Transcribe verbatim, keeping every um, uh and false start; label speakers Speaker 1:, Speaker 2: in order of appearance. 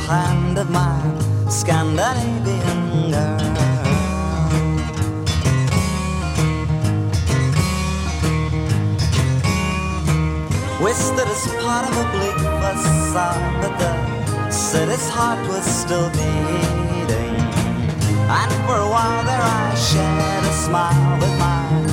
Speaker 1: hand of my Scandinavian girl. We stood as part of a bleak facade, but the city's heart was still beating. And for a while there I shared a smile with my